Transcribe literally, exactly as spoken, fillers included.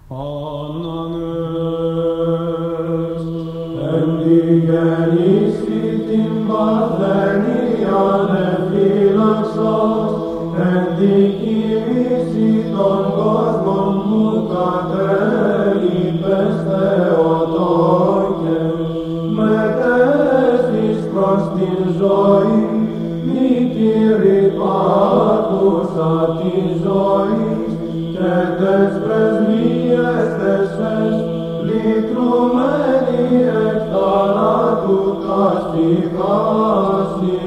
Ananus, εν τη γεννήση την παρθενίαν εφύλαξας, εν τη κοίμηση των κόσμων μου κατέλειπες Θεοτόκε, μετέστης προς την ζωή, μητήρη πάκουσα τη ζωή, και τες πρεσβείες τεσσές, λυτρωμένη εκ θανάτου καστικάσι.